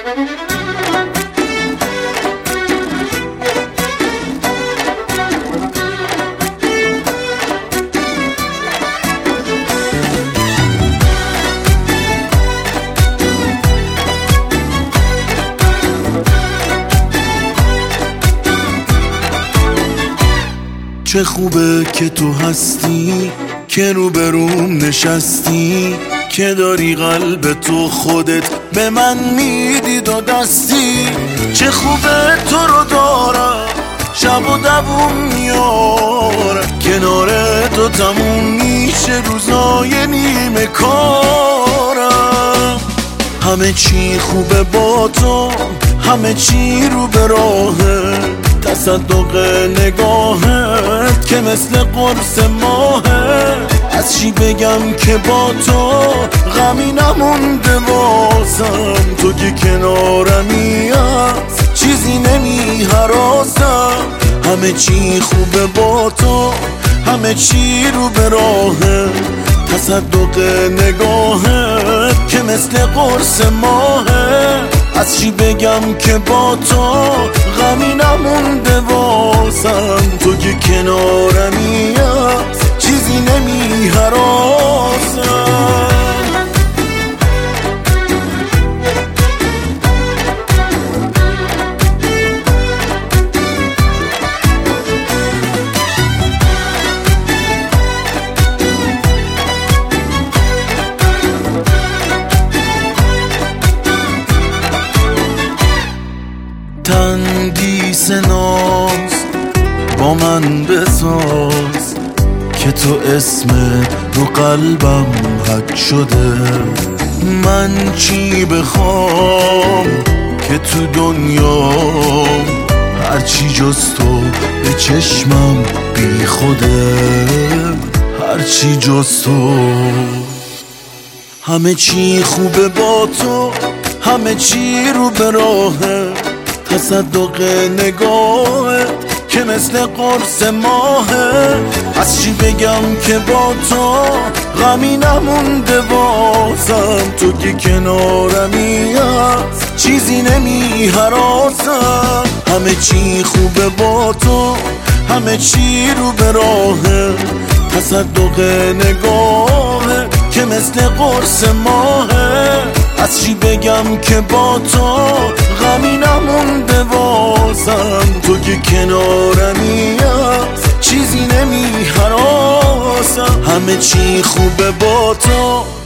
چه خوبه که تو هستی، که روبروم نشستی، که داری قلب تو خودت به من میدی دو دستی. چه خوبه تو رو دارم، شب و دووم میارم، کنار تو تموم میشه روزای نیمه کارم. همه چی خوبه با تو، همه چی رو به راهه، تصدق نگاهت که مثل قرص ماهه. از چی بگم که با تو غمی نمونده واسم، تو که کنارمی از چیزی نمی هراسم. همه چی خوبه با تو، همه چی رو به راهه، تصدق نگاهت که مثل قرص ماهه. از چی بگم که با تو غمی نمونده واسم، تو که کنارمی از چیزی نمی هراسم. تندیس ناز با من بساز، که تو اسم رو قلبم حک شده. من چی بخوام که تو دنیا هرچی جز تو به چشمم بی خوده، هرچی جز تو. همه چی خوبه با تو، همه چی رو به راهه، تصدق نگاهه که مثل قرص ماهه. از چی بگم که با تو غمی نمونده واسم، تو که کنارمی از چیزی نمی هراسم. همه چی خوبه با تو، همه چی رو به راهه، تصدق نگاهه که مثل قرص ماهه. از چی بگم که با تو غمی نمونده واسم، تو که کنارمی از چیزی نمی هراسم. همه چی خوبه با تو،